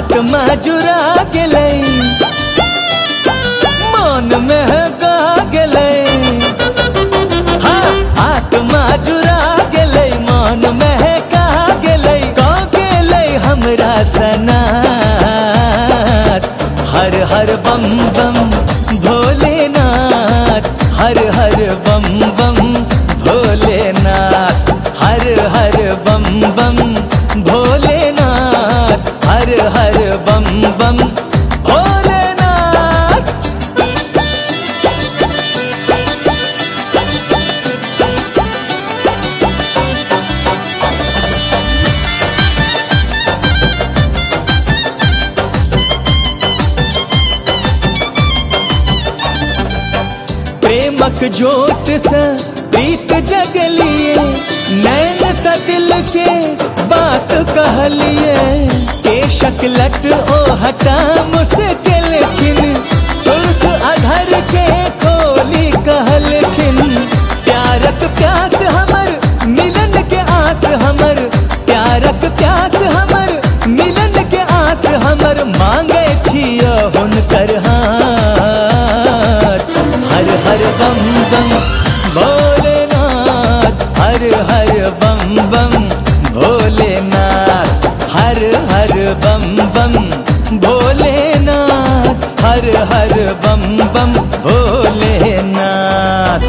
आत्मा जुरा गेलै, मन महका गेलै। हाँ, आत्मा जुरा गेलै, मन महका गेलै, कह गेलै हमरा सनात। हर हर बम बम भोलेनाथ, हर हर बम बम भोलेनाथ, हर हर बम बम भोलेनाथ, हर हर बम बम भोलेनाथ। प्रेमक ज्योत से प्रीत जगलिए, नैन सा दिल के बात कहलिए। केशक लट ओ हटा मुश्किल खिन, सुल्क अधर के खोली कहलखिन। प्यारक प्यास हमर मिलन के आस हमर, प्यारक प्यास हमर मिलन के आस हमर, मांगे छियो हुनकर हाथ। हर हर बम बम भोलेनाथ, हर हर बम बम भोलेनाथ, हर हर बम बम भोलेनाथ, हर हर बम बम भोलेनाथ।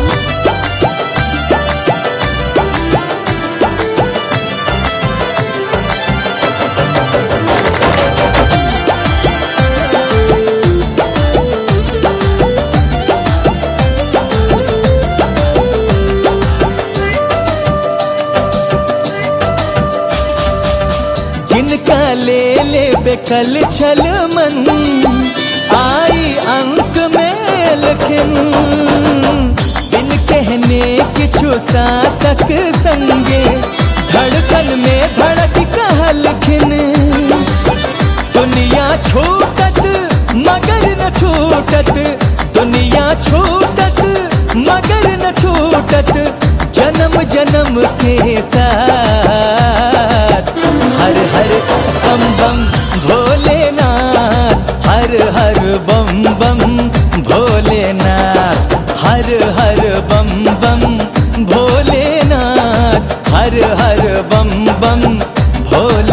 जिनका ले ले बेकल छल मन, आई अंक में लखन। बिन कहने किछु सासक संगे, धड़कन में धड़क कहलखिन। दुनिया छूटत मगर न छूटत, दुनिया छूटत मगर न छूटत, जन्म जन्म के साथ। हर हर बम बम भोलेनाथ, हर हर बम बम भोलेनाथ, हर हर बम बम भोलेनाथ, हर हर बम बम भोले।